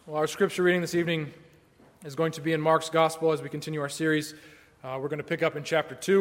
Well, our scripture reading this evening is going to be in Mark's Gospel as we continue our series. We're going to pick up in chapter 2.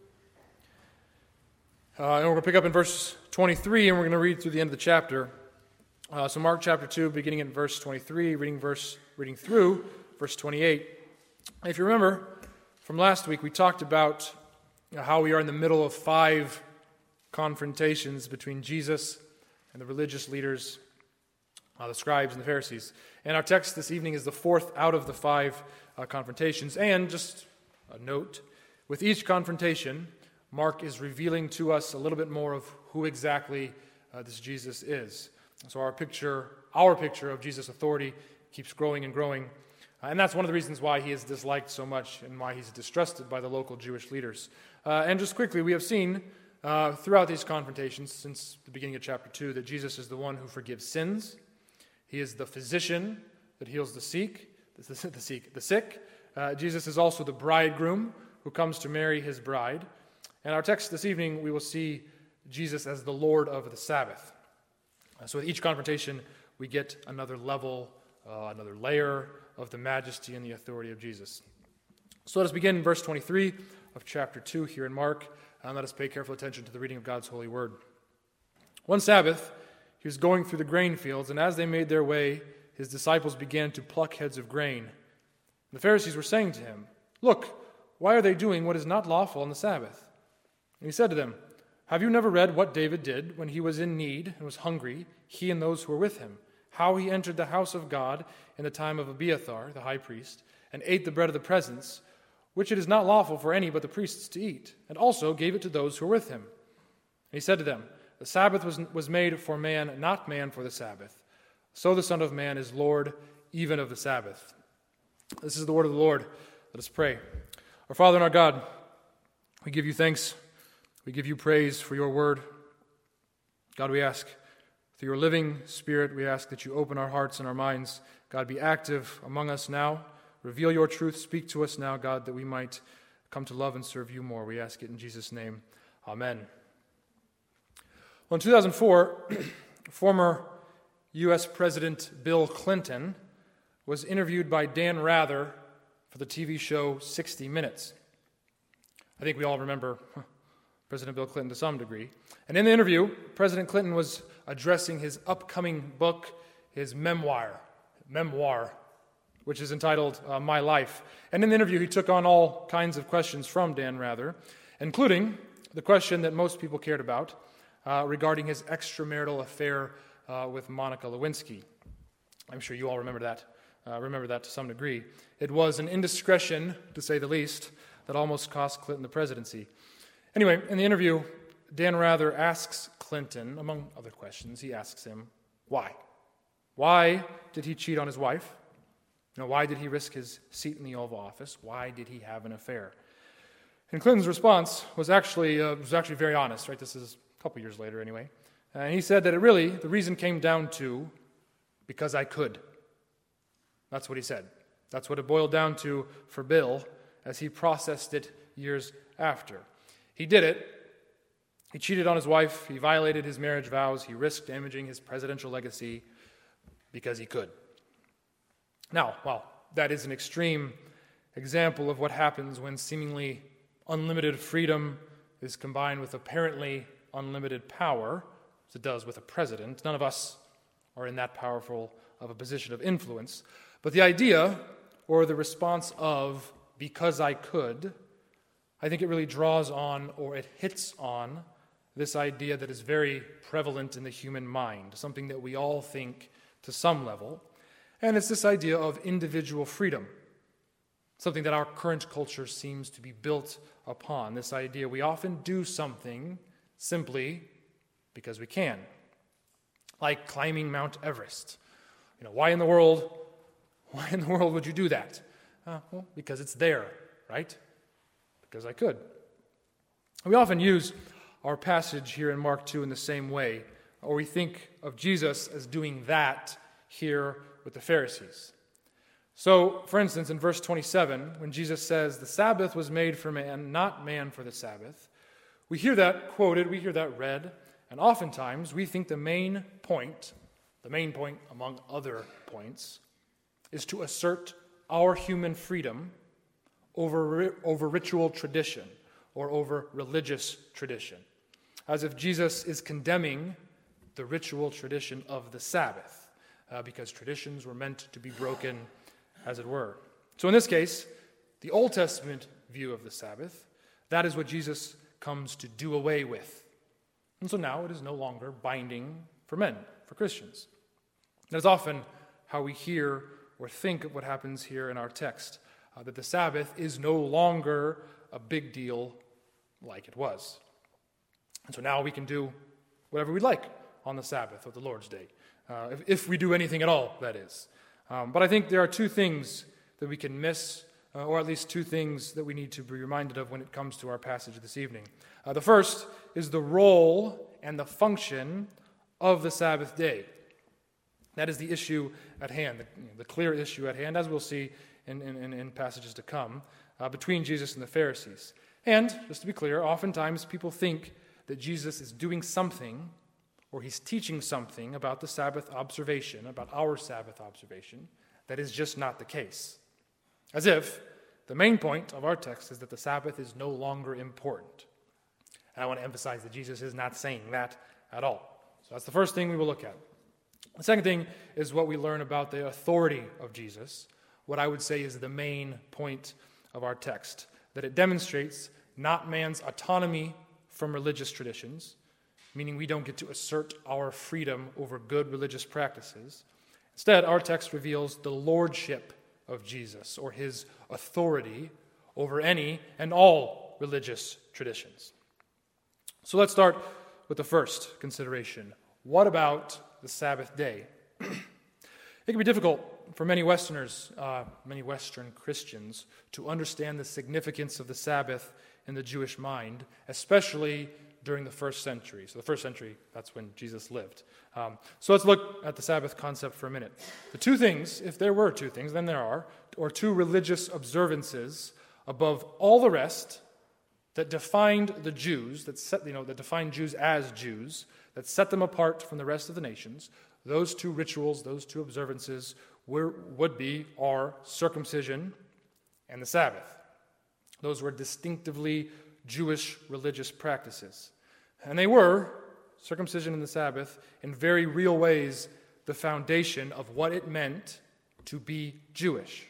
And we're going to pick up in verse 23, and we're going to read through the end of the chapter. So Mark chapter 2, beginning in verse 23, reading through verse 28. If you remember, from last week, we talked about how we are in the middle of 5 confrontations between Jesus and the religious leaders, the scribes and the Pharisees. And our text this evening is the 4th out of the 5 confrontations. And just a note, with each confrontation, Mark is revealing to us a little bit more of who exactly this Jesus is. So our picture of Jesus' authority keeps growing and growing. And that's one of the reasons why he is disliked so much and why he's distrusted by the local Jewish leaders. And just quickly, we have seen throughout these confrontations since the beginning of chapter 2 that Jesus is the one who forgives sins. He is the physician that heals the sick. Jesus is also the bridegroom who comes to marry his bride. And our text this evening, we will see Jesus as the Lord of the Sabbath. So with each confrontation, we get another level, another layer of the majesty and the authority of Jesus. So let us begin in verse 23 of chapter 2 here in Mark, and let us pay careful attention to the reading of God's holy word. One Sabbath, he was going through the grain fields, and as they made their way, his disciples began to pluck heads of grain. The Pharisees were saying to him, "Look, why are they doing what is not lawful on the Sabbath?" And he said to them, "Have you never read what David did when he was in need and was hungry, he and those who were with him? How he entered the house of God in the time of Abiathar, the high priest, and ate the bread of the presence, which it is not lawful for any but the priests to eat, and also gave it to those who were with him." And he said to them, "The Sabbath was made for man, not man for the Sabbath. So the Son of Man is Lord even of the Sabbath." This is the word of the Lord. Let us pray. Our Father and our God, we give you thanks. We give you praise for your word. God, we ask, through your living Spirit, we ask that you open our hearts and our minds. God, be active among us now. Reveal your truth. Speak to us now, God, that we might come to love and serve you more. We ask it in Jesus' name. Amen. Well, in 2004, former U.S. President Bill Clinton was interviewed by Dan Rather for the TV show 60 Minutes. I think we all remember President Bill Clinton to some degree. And in the interview, President Clinton was addressing his upcoming book, his memoir, which is entitled My Life. And in the interview, he took on all kinds of questions from Dan Rather, including the question that most people cared about, regarding his extramarital affair with Monica Lewinsky. I'm sure you all remember that to some degree. It was an indiscretion, to say the least, that almost cost Clinton the presidency. Anyway, in the interview, Dan Rather asks Clinton, among other questions, he asks him, why? Why did he cheat on his wife? Why did he risk his seat in the Oval Office? Why did he have an affair? And Clinton's response was actually very honest, right? This is a couple years later anyway. And he said that the reason came down to, because I could. That's what he said. That's what it boiled down to for Bill as he processed it years after. He did it. He cheated on his wife. He violated his marriage vows. He risked damaging his presidential legacy because he could. Now, while that is an extreme example of what happens when seemingly unlimited freedom is combined with apparently unlimited power, as it does with a president, none of us are in that powerful of a position of influence. But the idea, or the response of, because I could, I think it really draws on, or it hits on, this idea that is very prevalent in the human mind, something that we all think to some level, and it's this idea of individual freedom, something that our current culture seems to be built upon, this idea we often do something simply because we can, like climbing Mount Everest. Why in the world would you do that? Well, because it's there, right? Because I could. We often use our passage here in Mark 2 in the same way, or we think of Jesus as doing that here with the Pharisees. So, for instance, in verse 27, when Jesus says, "The Sabbath was made for man, not man for the Sabbath," we hear that quoted, we hear that read, and oftentimes we think the main point among other points, is to assert our human freedom over ritual tradition or over religious tradition, as if Jesus is condemning the ritual tradition of the Sabbath, because traditions were meant to be broken, as it were. So in this case, the Old Testament view of the Sabbath, that is what Jesus comes to do away with. And so now it is no longer binding for men, for Christians. That is often how we hear or think of what happens here in our text, that the Sabbath is no longer a big deal like it was. And so now we can do whatever we like on the Sabbath or the Lord's Day, if we do anything at all, that is. But I think there are two things that we can miss, or at least two things that we need to be reminded of when it comes to our passage this evening. The first is the role and the function of the Sabbath day. That is the issue at hand, the clear issue at hand, as we'll see in passages to come, between Jesus and the Pharisees. And, just to be clear, oftentimes people think that Jesus is doing something, or he's teaching something about the Sabbath observation, about our Sabbath observation, that is just not the case. As if the main point of our text is that the Sabbath is no longer important. And I want to emphasize that Jesus is not saying that at all. So that's the first thing we will look at. The second thing is what we learn about the authority of Jesus, what I would say is the main point of our text, that it demonstrates not man's autonomy from religious traditions, meaning we don't get to assert our freedom over good religious practices. Instead, our text reveals the lordship of Jesus, or his authority over any and all religious traditions. So let's start with the first consideration. What about the Sabbath day? It can be difficult for many Westerners, many Western Christians, to understand the significance of the Sabbath in the Jewish mind, especially during the first century. So the first century, that's when Jesus lived. So let's look at the Sabbath concept for a minute. The two things, if there were two things, then there are, or two religious observances above all the rest that defined the Jews, that defined Jews as Jews, that set them apart from the rest of the nations, those two rituals, those two observances are circumcision and the Sabbath. Those were distinctively Jewish religious practices. And they were, circumcision and the Sabbath, in very real ways, the foundation of what it meant to be Jewish.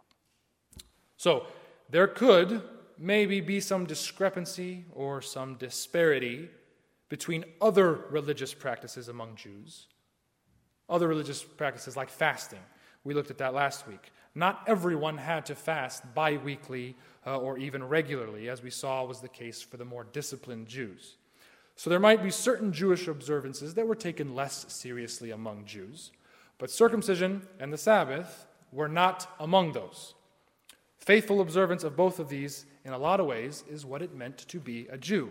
So, there could maybe be some discrepancy or some disparity between other religious practices among Jews. Other religious practices like fasting. We looked at that last week. Not everyone had to fast bi-weekly or even regularly, as we saw was the case for the more disciplined Jews. So there might be certain Jewish observances that were taken less seriously among Jews, but circumcision and the Sabbath were not among those. Faithful observance of both of these, in a lot of ways, is what it meant to be a Jew.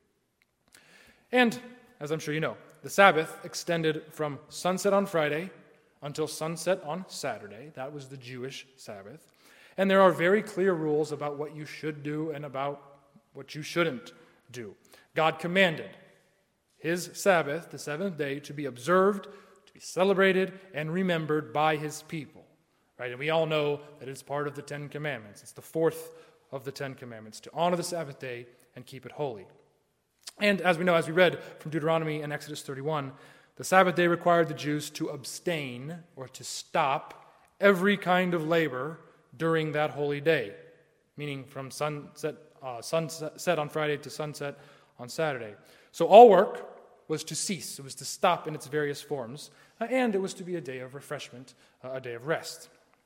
And, as I'm sure you know, the Sabbath extended from sunset on Friday until sunset on Saturday. That was the Jewish Sabbath. And there are very clear rules about what you should do and about what you shouldn't do. God commanded his Sabbath, the seventh day, to be observed, to be celebrated, and remembered by his people. Right? And we all know that it's part of the Ten Commandments. It's the fourth of the Ten Commandments, to honor the Sabbath day and keep it holy. And as we know, as we read from Deuteronomy and Exodus 31, the Sabbath day required the Jews to abstain or to stop every kind of labor during that holy day, meaning from sunset on Friday to sunset on Saturday. So all work was to cease. It was to stop in its various forms, and it was to be a day of refreshment, a day of rest.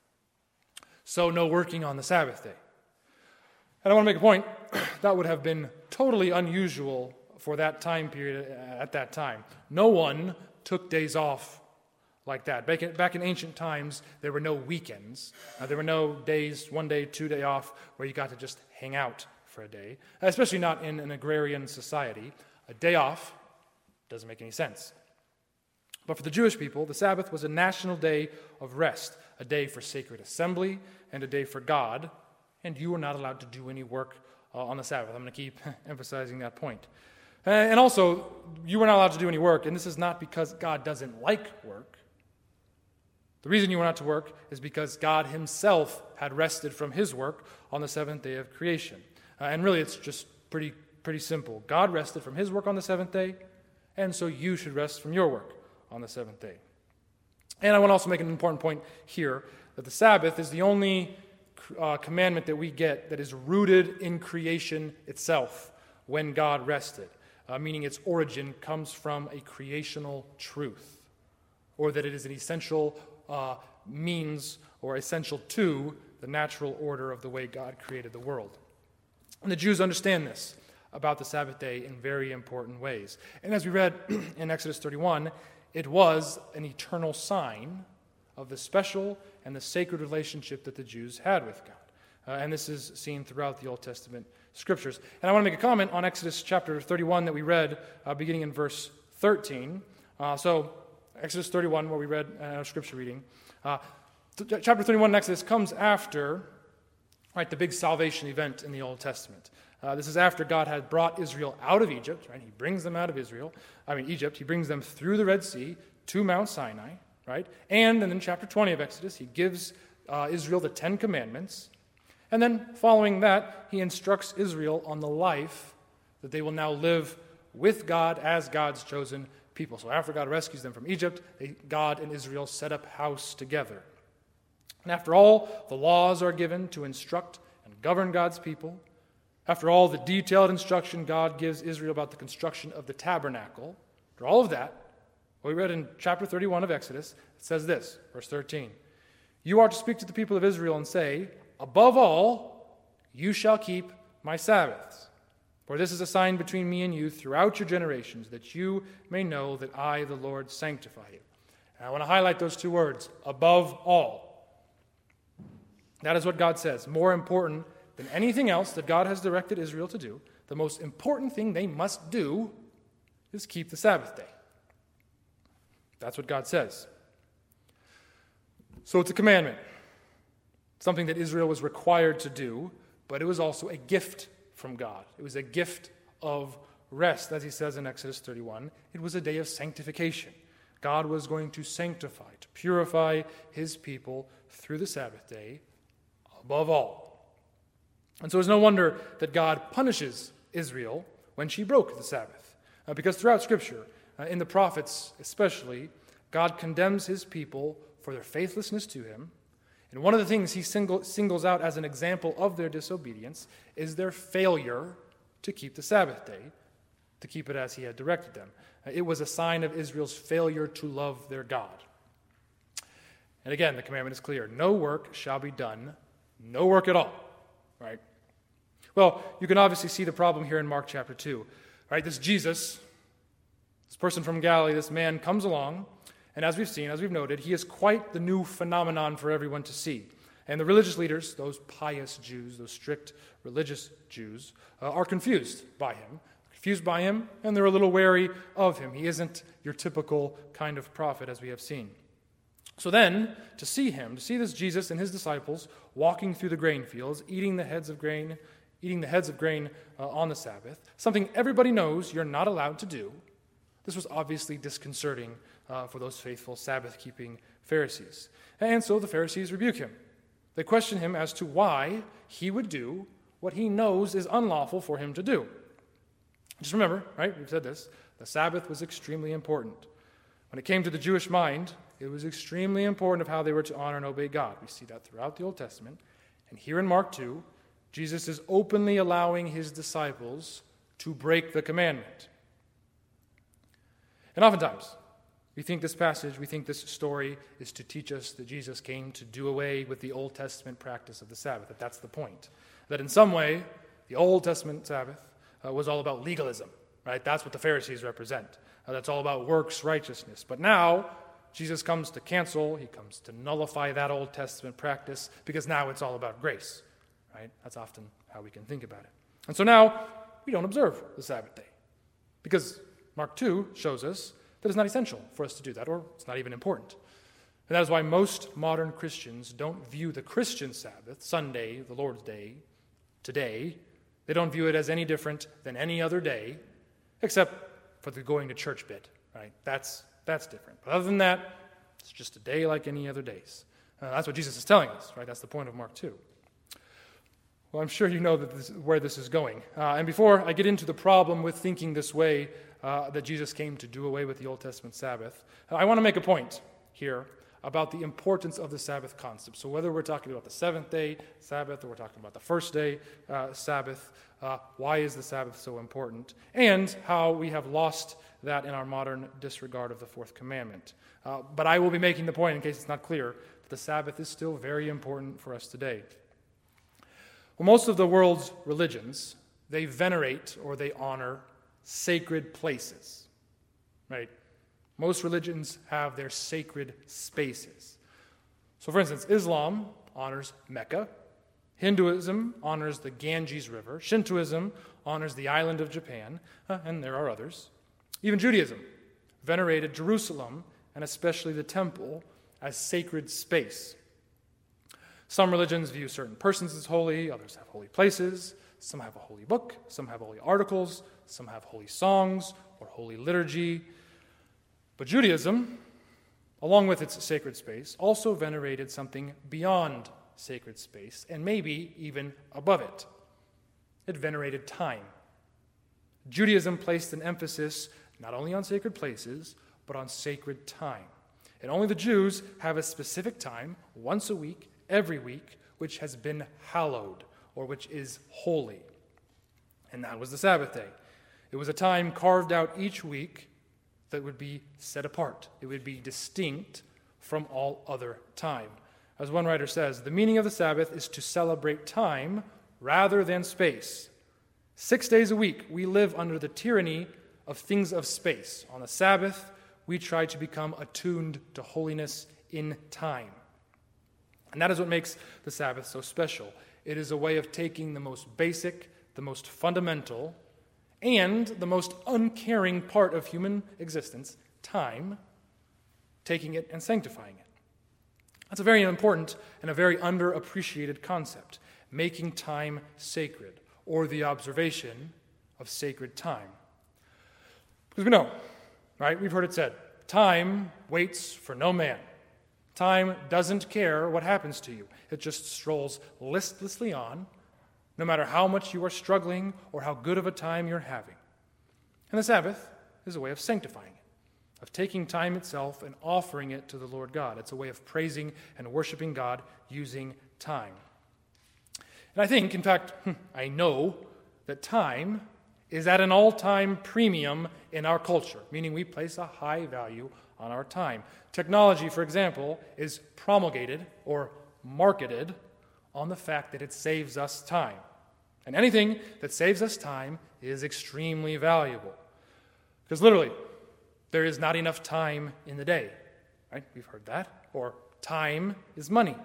So no working on the Sabbath day. And I want to make a point, that would have been totally unusual for that time period at that time. No one took days off like that. Back in ancient times, there were no weekends. There were no days, 1 day, 2 day off, where you got to just hang out for a day, especially not in an agrarian society. A day off doesn't make any sense. But for the Jewish people, the Sabbath was a national day of rest, a day for sacred assembly, and a day for God, and you were not allowed to do any work on the Sabbath. I'm going to keep emphasizing that point. And also, you were not allowed to do any work, and this is not because God doesn't like work. The reason you were not to work is because God himself had rested from his work on the seventh day of creation. And really, it's just pretty simple. God rested from his work on the seventh day, and so you should rest from your work on the seventh day. And I want to also make an important point here, that the Sabbath is the only commandment that we get that is rooted in creation itself when God rested, meaning its origin comes from a creational truth, or that it is an essential means or essential to the natural order of the way God created the world. And the Jews understand this about the Sabbath day in very important ways. And as we read in Exodus 31, it was an eternal sign of the special and the sacred relationship that the Jews had with God. And this is seen throughout the Old Testament scriptures. And I want to make a comment on Exodus chapter 31 that we read beginning in verse 13. So Exodus 31, where we read our scripture reading. Chapter 31 in Exodus comes after the big salvation event in the Old Testament. This is after God had brought Israel out of Egypt. Right? He brings them out of Egypt. He brings them through the Red Sea to Mount Sinai. Right? And then in chapter 20 of Exodus, he gives Israel the Ten Commandments. And then following that, he instructs Israel on the life that they will now live with God as God's chosen people. So after God rescues them from Egypt, God and Israel set up house together. And after all the laws are given to instruct and govern God's people, after all the detailed instruction God gives Israel about the construction of the tabernacle, after all of that, what we read in chapter 31 of Exodus, it says this, verse 13, "You are to speak to the people of Israel and say, above all, you shall keep my Sabbaths. For this is a sign between me and you throughout your generations, that you may know that I, the Lord, sanctify you." And I want to highlight those two words, above all. That is what God says. More important than anything else that God has directed Israel to do, the most important thing they must do is keep the Sabbath day. That's what God says. So it's a commandment, something that Israel was required to do, but it was also a gift from God. It was a gift of rest, as he says in Exodus 31. It was a day of sanctification. God was going to sanctify, to purify his people through the Sabbath day, above all. And so it's no wonder that God punishes Israel when she broke the Sabbath. Because throughout Scripture, in the prophets especially, God condemns his people for their faithlessness to him. And one of the things he singles out as an example of their disobedience is their failure to keep the Sabbath day, to keep it as he had directed them. It was a sign of Israel's failure to love their God. And again, the commandment is clear. No work shall be done, no work at all. Right? Well, you can obviously see the problem here in Mark chapter 2. Right? This Jesus, this person from Galilee, this man comes along, and as we've noted, he is quite the new phenomenon for everyone to see. And the religious leaders, those pious Jews, those strict religious Jews, are confused by him, and they're a little wary of him. He isn't your typical kind of prophet, as we have seen. So then, to see this Jesus and his disciples walking through the grain fields, eating the heads of grain on the Sabbath, something everybody knows you're not allowed to do, this was obviously disconcerting for those faithful Sabbath-keeping Pharisees. And so the Pharisees rebuke him. They question him as to why he would do what he knows is unlawful for him to do. Just remember, right, we've said this, the Sabbath was extremely important. When it came to the Jewish mind, it was extremely important of how they were to honor and obey God. We see that throughout the Old Testament. And here in Mark 2, Jesus is openly allowing his disciples to break the commandment. And oftentimes, we think this story is to teach us that Jesus came to do away with the Old Testament practice of the Sabbath, that that's the point. That in some way, the Old Testament Sabbath was all about legalism, right? That's what the Pharisees represent. That's all about works righteousness. But now, Jesus comes to cancel, he comes to nullify that Old Testament practice, because now it's all about grace, right? That's often how we can think about it. And so now, we don't observe the Sabbath day, because Mark 2 shows us that it's not essential for us to do that, or it's not even important. And that is why most modern Christians don't view the Christian Sabbath, Sunday, the Lord's Day, today, they don't view it as any different than any other day, except for the going to church bit, right? That's different. But other than that, It's just a day like any other days. That's what Jesus is telling us, right? That's the point of Mark 2. Well, I'm sure you know where this is going. And before I get into the problem with thinking this way, that Jesus came to do away with the Old Testament Sabbath, I want to make a point here about the importance of the Sabbath concept. So whether we're talking about the seventh day Sabbath or we're talking about the first day Sabbath, why is the Sabbath so important? And how we have lost that in our modern disregard of the fourth commandment. But I will be making the point, in case it's not clear, that the Sabbath is still very important for us today. Well, most of the world's religions, they venerate or they honor sacred places, right? Most religions have their sacred spaces. So, for instance, Islam honors Mecca. Hinduism honors the Ganges River. Shintoism honors the island of Japan, and there are others. Even Judaism venerated Jerusalem, and especially the temple, as sacred space. Some religions view certain persons as holy, others have holy places, some have a holy book, some have holy articles, some have holy songs or holy liturgy. But Judaism, along with its sacred space, also venerated something beyond sacred space, and maybe even above it. It venerated time. Judaism placed an emphasis not only on sacred places, but on sacred time. And only the Jews have a specific time, once a week, every week, which has been hallowed, or which is holy. And that was the Sabbath day. It was a time carved out each week that would be set apart. It would be distinct from all other time. As one writer says, the meaning of the Sabbath is to celebrate time rather than space. 6 days a week, we live under the tyranny of things of space. On the Sabbath, we try to become attuned to holiness in time. And that is what makes the Sabbath so special. It is a way of taking the most basic, the most fundamental, and the most uncaring part of human existence, time, taking it and sanctifying it. That's a very important and a very underappreciated concept, making time sacred, or the observation of sacred time. Because we know, right? We've heard it said, time waits for no man. Time doesn't care what happens to you. It just strolls listlessly on, no matter how much you are struggling or how good of a time you're having. And the Sabbath is a way of sanctifying it, of taking time itself and offering it to the Lord God. It's a way of praising and worshiping God using time. And I think, in fact, I know that time is at an all-time premium in our culture, meaning we place a high value on our time. Technology, for example, is promulgated or marketed on the fact that it saves us time. And anything that saves us time is extremely valuable. Because literally, there is not enough time in the day. Right? We've heard that. Or time is money.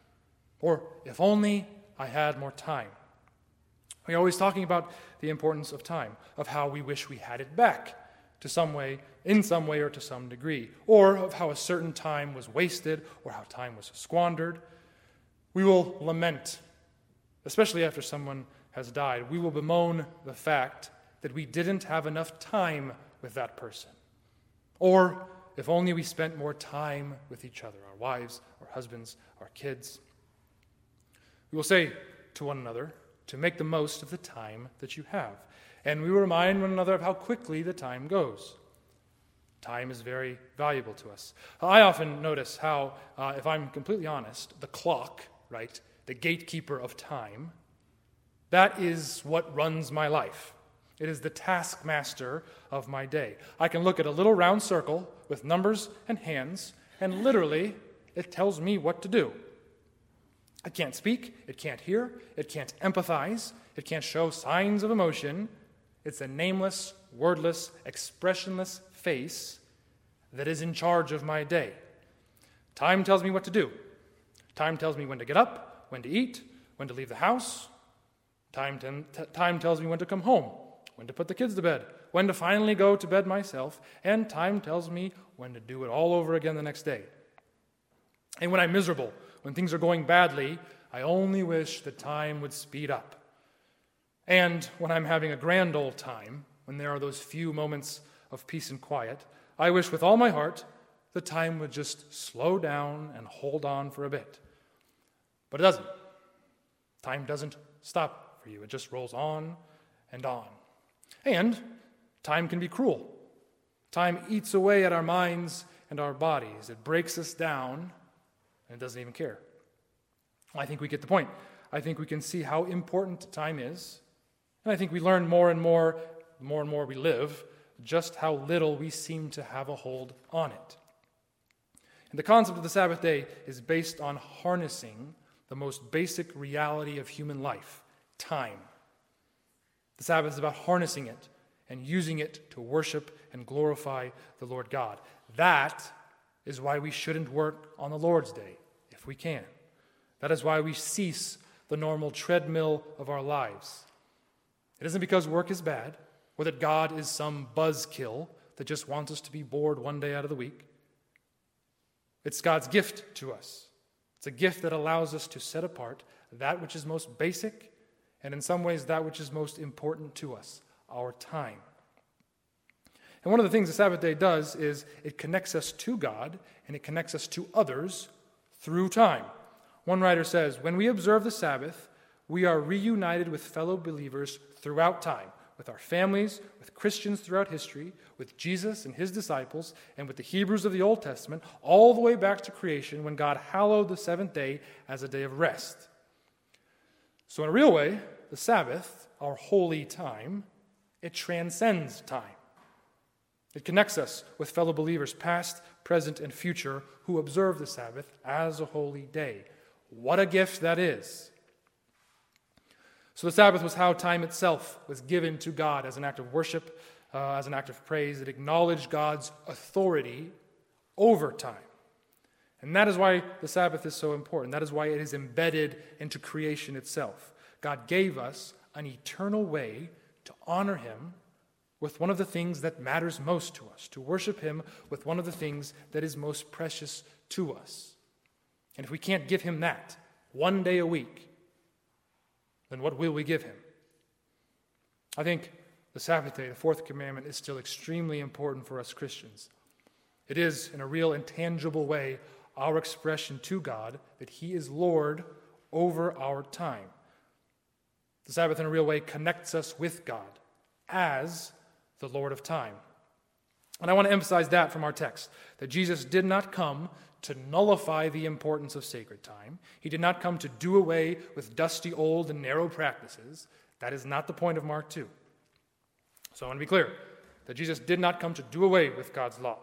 Or if only I had more time. We're always talking about the importance of time, of how we wish we had it back to some way, in some way or to some degree, or of how a certain time was wasted or how time was squandered. We will lament, especially after someone has died. We will bemoan the fact that we didn't have enough time with that person. Or if only we spent more time with each other, our wives, our husbands, our kids. We will say to one another to make the most of the time that you have. And we will remind one another of how quickly the time goes. Time is very valuable to us. I often notice how, if I'm completely honest, the clock, right, the gatekeeper of time, that is what runs my life. It is the taskmaster of my day. I can look at a little round circle with numbers and hands, and literally, it tells me what to do. It can't speak, it can't hear, it can't empathize, it can't show signs of emotion. It's a nameless, wordless, expressionless face that is in charge of my day. Time tells me what to do. Time tells me when to get up, when to eat, when to leave the house. Time tells me when to come home, when to put the kids to bed, when to finally go to bed myself, and time tells me when to do it all over again the next day. And when I'm miserable, when things are going badly, I only wish that time would speed up. And when I'm having a grand old time, when there are those few moments of peace and quiet, I wish with all my heart the time would just slow down and hold on for a bit. But it doesn't. Time doesn't stop for you. It just rolls on and on. And time can be cruel. Time eats away at our minds and our bodies. It breaks us down, and it doesn't even care. I think we get the point. I think we can see how important time is. And I think we learn more and more we live, just how little we seem to have a hold on it. And the concept of the Sabbath day is based on harnessing the most basic reality of human life, time. The Sabbath is about harnessing it and using it to worship and glorify the Lord God. That is why we shouldn't work on the Lord's day, if we can. That is why we cease the normal treadmill of our lives. It isn't because work is bad, or that God is some buzzkill that just wants us to be bored one day out of the week. It's God's gift to us. It's a gift that allows us to set apart that which is most basic, and in some ways that which is most important to us, our time. And one of the things the Sabbath day does is it connects us to God, and it connects us to others through time. One writer says, when we observe the Sabbath, we are reunited with fellow believers throughout time, with our families, with Christians throughout history, with Jesus and his disciples, and with the Hebrews of the Old Testament, all the way back to creation when God hallowed the seventh day as a day of rest. So in a real way, the Sabbath, our holy time, it transcends time. It connects us with fellow believers, past, present, and future, who observe the Sabbath as a holy day. What a gift that is. So the Sabbath was how time itself was given to God as an act of worship, as an act of praise. It acknowledged God's authority over time. And that is why the Sabbath is so important. That is why it is embedded into creation itself. God gave us an eternal way to honor him with one of the things that matters most to us, to worship him with one of the things that is most precious to us. And if we can't give him that one day a week, then what will we give him? I think the Sabbath day, the fourth commandment, is still extremely important for us Christians. It is, in a real and tangible way, our expression to God that he is Lord over our time. The Sabbath, in a real way, connects us with God as the Lord of time. And I want to emphasize that from our text, that Jesus did not come to nullify the importance of sacred time. He did not come to do away with dusty, old, and narrow practices. That is not the point of Mark 2. So I want to be clear that Jesus did not come to do away with God's law.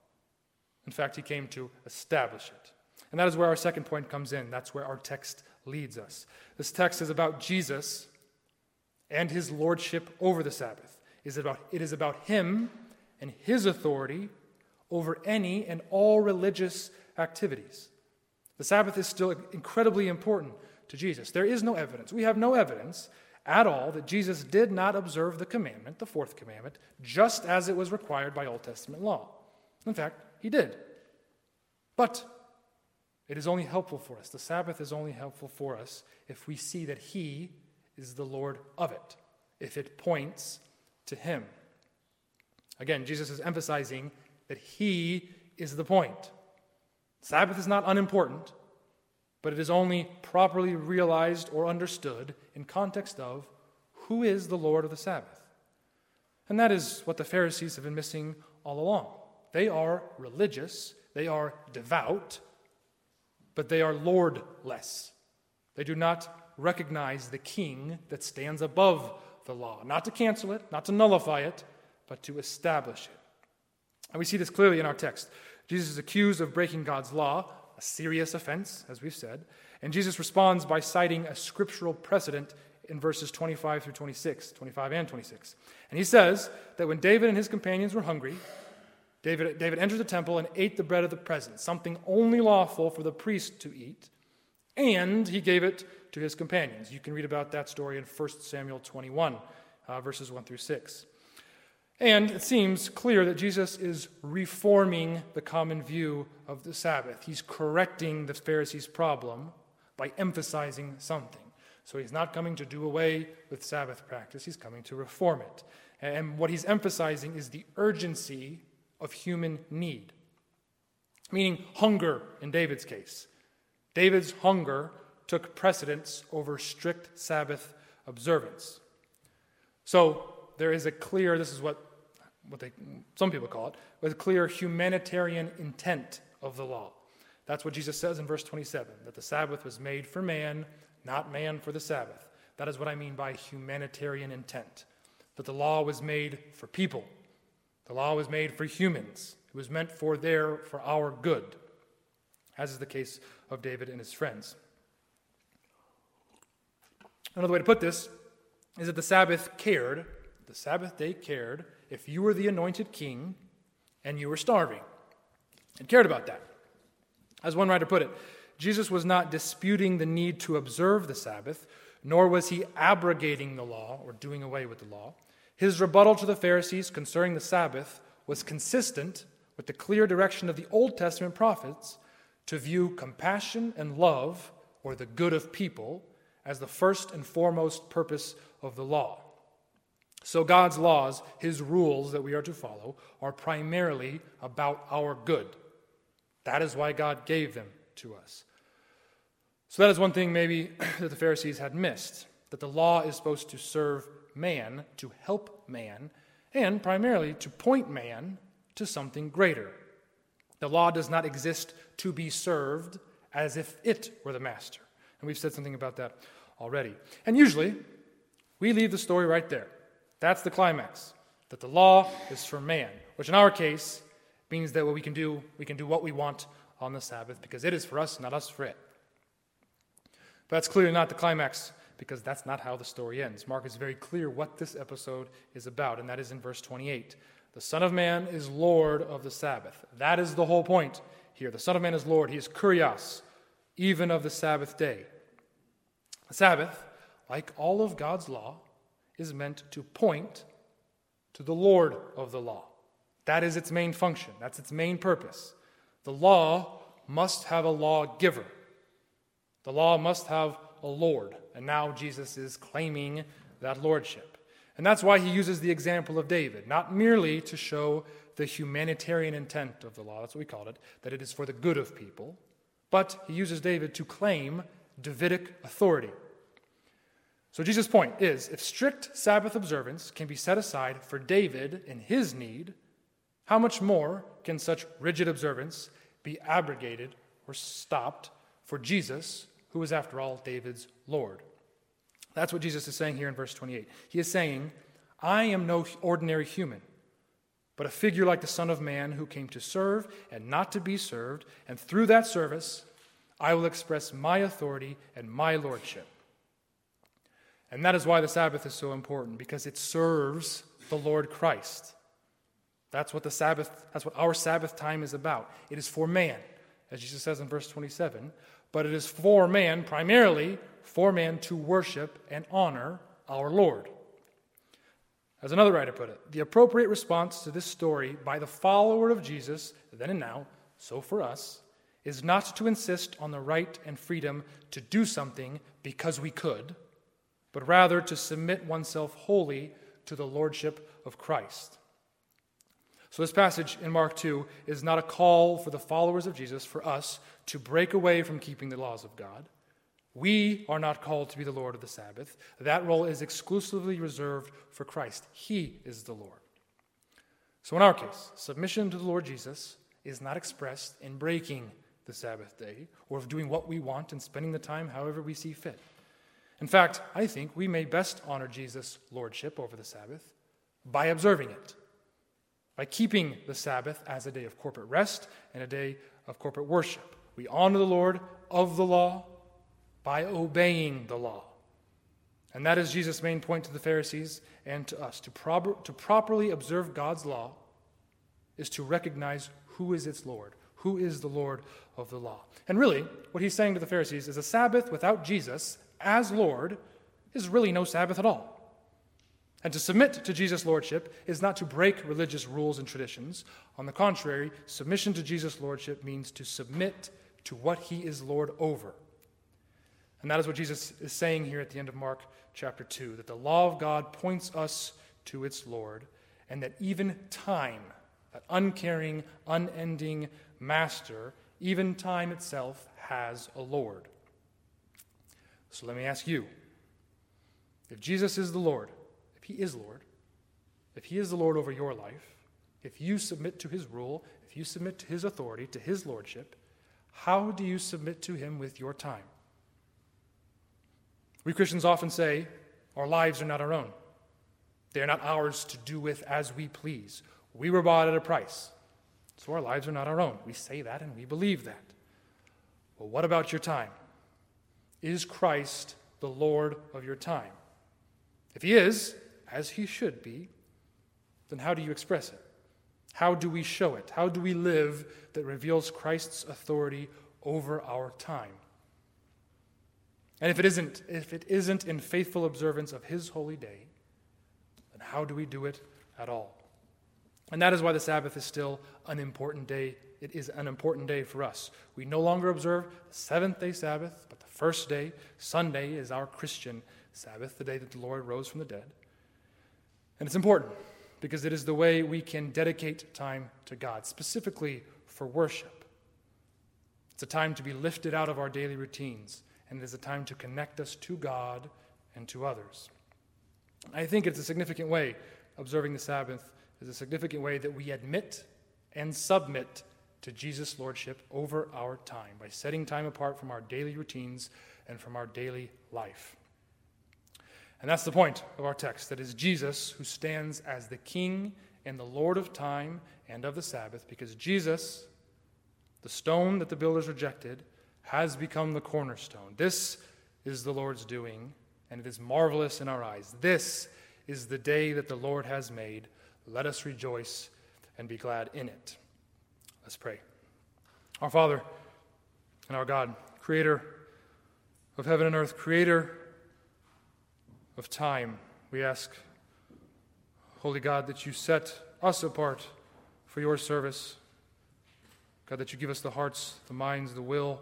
In fact, he came to establish it. And that is where our second point comes in. That's where our text leads us. This text is about Jesus and his lordship over the Sabbath. It is about him and his authority over any and all religious activities. The Sabbath is still incredibly important to Jesus. There is no evidence. We have no evidence at all that Jesus did not observe the commandment, the fourth commandment, just as it was required by Old Testament law. In fact, he did. But it is only helpful for us. The Sabbath is only helpful for us if we see that he is the Lord of it, if it points to him. Again, Jesus is emphasizing that he is the point. Sabbath is not unimportant, but it is only properly realized or understood in context of who is the Lord of the Sabbath. And that is what the Pharisees have been missing all along. They are religious, they are devout, but they are Lordless. They do not recognize the king that stands above the law, not to cancel it, not to nullify it, but to establish it. And we see this clearly in our text. Jesus is accused of breaking God's law, a serious offense, as we've said, and Jesus responds by citing a scriptural precedent in verses 25 through 26, 25 and 26. And he says that when David and his companions were hungry, David entered the temple and ate the bread of the presence, something only lawful for the priest to eat, and he gave it to his companions. You can read about that story in 1 Samuel 21, verses 1 through 6. And it seems clear that Jesus is reforming the common view of the Sabbath. He's correcting the Pharisees' problem by emphasizing something. So he's not coming to do away with Sabbath practice. He's coming to reform it. And what he's emphasizing is the urgency of human need. meaning hunger in David's case. David's hunger took precedence over strict Sabbath observance. So there is a clear, this is what some people call it, with a clear humanitarian intent of the law. That's what Jesus says in verse 27, that the Sabbath was made for man, not man for the Sabbath. That is what I mean by humanitarian intent, that the law was made for people. The law was made for humans. It was meant for our good, as is the case of David and his friends. Another way to put this is that the Sabbath day cared if you were the anointed king and you were starving. It cared about that. As one writer put it, Jesus was not disputing the need to observe the Sabbath, nor was he abrogating the law or doing away with the law. His rebuttal to the Pharisees concerning the Sabbath was consistent with the clear direction of the Old Testament prophets to view compassion and love, or the good of people, as the first and foremost purpose of the law. So God's laws, his rules that we are to follow, are primarily about our good. That is why God gave them to us. So that is one thing maybe that the Pharisees had missed, that the law is supposed to serve man, to help man, and primarily to point man to something greater. The law does not exist to be served as if it were the master. And we've said something about that already. And usually, we leave the story right there. That's the climax, that the law is for man, which in our case means that what we can do what we want on the Sabbath because it is for us, not us for it. But that's clearly not the climax because that's not how the story ends. Mark is very clear what this episode is about, and that is in verse 28. The Son of Man is Lord of the Sabbath. That is the whole point here. The Son of Man is Lord. He is kurios, even of the Sabbath day. The Sabbath, like all of God's law, is meant to point to the Lord of the law. That is its main function. That's its main purpose. The law must have a lawgiver. The law must have a Lord. And now Jesus is claiming that lordship. And that's why he uses the example of David, not merely to show the humanitarian intent of the law, that's what we called it, that it is for the good of people, but he uses David to claim Davidic authority. So Jesus' point is, if strict Sabbath observance can be set aside for David in his need, how much more can such rigid observance be abrogated or stopped for Jesus, who is, after all, David's Lord? That's what Jesus is saying here in verse 28. He is saying, I am no ordinary human, but a figure like the Son of Man who came to serve and not to be served, and through that service, I will express my authority and my lordship. And that is why the Sabbath is so important, because it serves the Lord Christ. That's what our Sabbath time is about. It is for man, as Jesus says in verse 27, but it is for man, primarily for man to worship and honor our Lord. As another writer put it, the appropriate response to this story by the follower of Jesus, then and now, so for us, is not to insist on the right and freedom to do something because we could, but rather to submit oneself wholly to the lordship of Christ. So this passage in Mark 2 is not a call for the followers of Jesus, for us, to break away from keeping the laws of God. We are not called to be the Lord of the Sabbath. That role is exclusively reserved for Christ. He is the Lord. So in our case, submission to the Lord Jesus is not expressed in breaking the Sabbath day or of doing what we want and spending the time however we see fit. In fact, I think we may best honor Jesus' lordship over the Sabbath by observing it, by keeping the Sabbath as a day of corporate rest and a day of corporate worship. We honor the Lord of the law by obeying the law. And that is Jesus' main point to the Pharisees and to us. To properly observe God's law is to recognize who is its Lord, who is the Lord of the law. And really, what he's saying to the Pharisees is a Sabbath without Jesus as Lord is really no Sabbath at all. And to submit to Jesus' lordship is not to break religious rules and traditions. On the contrary, submission to Jesus' lordship means to submit to what he is Lord over. And that is what Jesus is saying here at the end of Mark chapter 2, that the law of God points us to its Lord, and that even time, that uncaring, unending, master. Even time itself has a Lord. So let me ask you, if Jesus is the Lord, if he is Lord, if he is the Lord over your life, if you submit to his rule, if you submit to his authority, to his lordship, how do you submit to him with your time? We Christians often say our lives are not our own. They are not ours to do with as we please. We were bought at a price, so our lives are not our own. We say that and we believe that. Well, what about your time? Is Christ the Lord of your time? If he is, as he should be, then how do you express it? How do we show it? How do we live that reveals Christ's authority over our time? And if it isn't in faithful observance of his holy day, then how do we do it at all? And that is why the Sabbath is still an important day. It is an important day for us. We no longer observe the seventh-day Sabbath, but the first day, Sunday, is our Christian Sabbath, the day that the Lord rose from the dead. And it's important because it is the way we can dedicate time to God, specifically for worship. It's a time to be lifted out of our daily routines, and it is a time to connect us to God and to others. I think it's a significant way, observing the Sabbath is a significant way that we admit and submit to Jesus' lordship over our time by setting time apart from our daily routines and from our daily life. And that's the point of our text, that is Jesus who stands as the King and the Lord of time and of the Sabbath, because Jesus, the stone that the builders rejected, has become the cornerstone. This is the Lord's doing, and it is marvelous in our eyes. This is the day that the Lord has made. Let us rejoice and be glad in it. Let's pray. Our Father and our God, creator of heaven and earth, creator of time, we ask, Holy God, that you set us apart for your service. God, that you give us the hearts, the minds, the will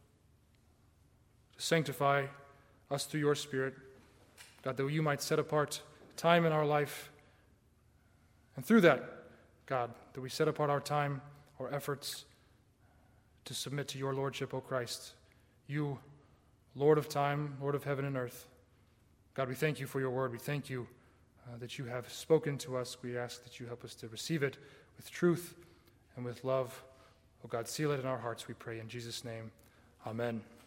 to sanctify us through your Spirit. God, that you might set apart time in our life. And through that, God, that we set apart our time, our efforts to submit to your lordship, O Christ. You, Lord of time, Lord of heaven and earth. God, we thank you for your word. We thank you that you have spoken to us. We ask that you help us to receive it with truth and with love. Oh God, seal it in our hearts, we pray in Jesus' name. Amen.